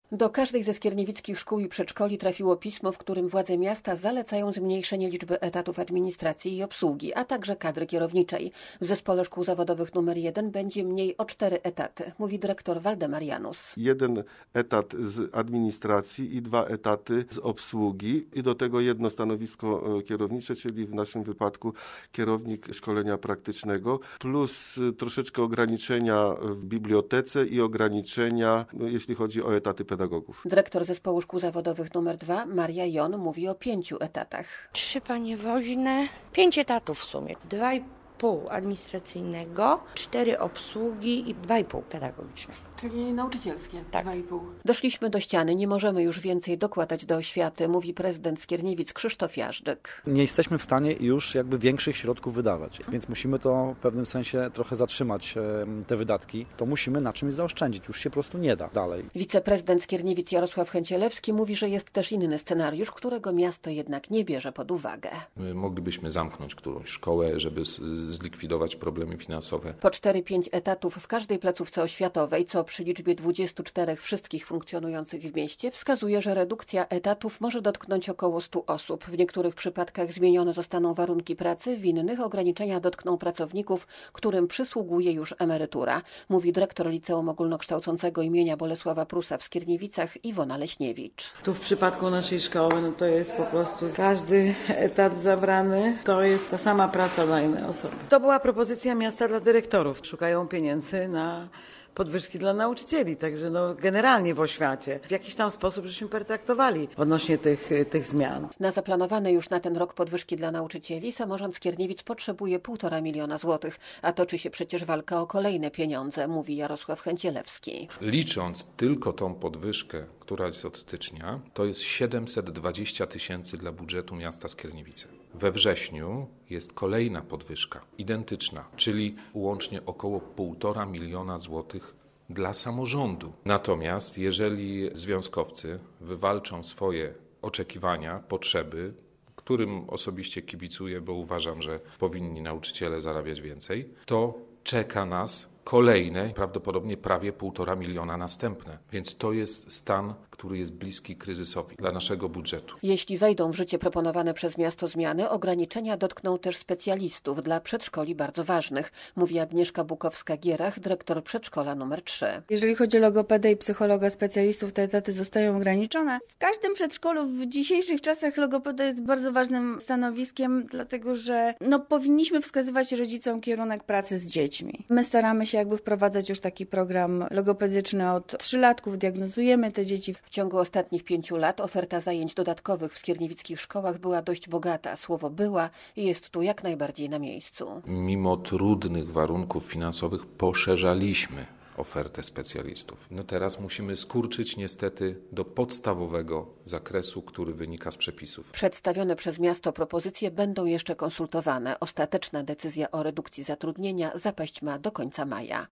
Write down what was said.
Do każdej ze skierniewickich szkół i przedszkoli trafiło pismo, w którym władze miasta zalecają zmniejszenie liczby etatów administracji i obsługi, a także kadry kierowniczej. W Zespole Szkół Zawodowych nr 1 będzie mniej o 4 etaty, mówi dyrektor Waldemar Janus. 1 etat z administracji i 2 etaty z obsługi i do tego 1 stanowisko kierownicze, czyli w naszym wypadku kierownik szkolenia praktycznego, plus troszeczkę ograniczenia w bibliotece i ograniczenia, jeśli chodzi o etaty pedagogów. Dyrektor Zespołu Szkół Zawodowych nr 2, Maria Jon, mówi o 5 etatach. 3 panie woźne, 5 etatów w sumie. 2,5 administracyjnego, 4 obsługi i 2,5 pedagogicznego. Czyli nauczycielskie, tak. 2,5. Doszliśmy do ściany, nie możemy już więcej dokładać do oświaty, mówi prezydent Skierniewic Krzysztof Jażdżyk. Nie jesteśmy w stanie już większych środków wydawać, więc musimy to w pewnym sensie trochę zatrzymać te wydatki. To musimy na czymś zaoszczędzić, już się po prostu nie da dalej. Wiceprezydent Skierniewic Jarosław Chęcielewski mówi, że jest też inny scenariusz, którego miasto jednak nie bierze pod uwagę. Moglibyśmy zamknąć którąś szkołę, żeby zlikwidować problemy finansowe. Po 4-5 etatów w każdej placówce oświatowej, co przy liczbie 24 wszystkich funkcjonujących w mieście, wskazuje, że redukcja etatów może dotknąć około 100 osób. W niektórych przypadkach zmienione zostaną warunki pracy, w innych ograniczenia dotkną pracowników, którym przysługuje już emerytura, mówi dyrektor Liceum Ogólnokształcącego imienia Bolesława Prusa w Skierniewicach Iwona Leśniewicz. Tu w przypadku naszej szkoły to jest po prostu każdy etat zabrany, to jest ta sama praca dla innej osoby. To była propozycja miasta dla dyrektorów. Szukają pieniędzy na podwyżki dla nauczycieli, także generalnie w oświacie. W jakiś tam sposób żeśmy pertraktowali odnośnie tych zmian. Na zaplanowane już na ten rok podwyżki dla nauczycieli samorząd Skierniewic potrzebuje 1,5 miliona złotych, a toczy się przecież walka o kolejne pieniądze, mówi Jarosław Chęcielewski. Licząc tylko tą podwyżkę, która jest od stycznia, to jest 720 000 dla budżetu miasta Skierniewice. We wrześniu jest kolejna podwyżka, identyczna, czyli łącznie około 1,5 miliona złotych dla samorządu. Natomiast jeżeli związkowcy wywalczą swoje oczekiwania, potrzeby, którym osobiście kibicuję, bo uważam, że powinni nauczyciele zarabiać więcej, to czeka nas kolejne, prawdopodobnie prawie 1,5 miliona następne. Więc to jest stan, który jest bliski kryzysowi dla naszego budżetu. Jeśli wejdą w życie proponowane przez miasto zmiany, ograniczenia dotkną też specjalistów dla przedszkoli bardzo ważnych, mówi Agnieszka Bukowska-Gierach, dyrektor przedszkola nr 3. Jeżeli chodzi o logopedę i psychologa specjalistów, te etaty zostają ograniczone. W każdym przedszkolu w dzisiejszych czasach logopeda jest bardzo ważnym stanowiskiem, dlatego że powinniśmy wskazywać rodzicom kierunek pracy z dziećmi. My staramy się wprowadzać już taki program logopedyczny od 3-latków, diagnozujemy te dzieci. W ciągu ostatnich 5 lat oferta zajęć dodatkowych w skierniewickich szkołach była dość bogata. Słowo była i jest tu jak najbardziej na miejscu. Mimo trudnych warunków finansowych poszerzaliśmy ofertę specjalistów. Teraz musimy skurczyć niestety do podstawowego zakresu, który wynika z przepisów. Przedstawione przez miasto propozycje będą jeszcze konsultowane. Ostateczna decyzja o redukcji zatrudnienia zapaść ma do końca maja.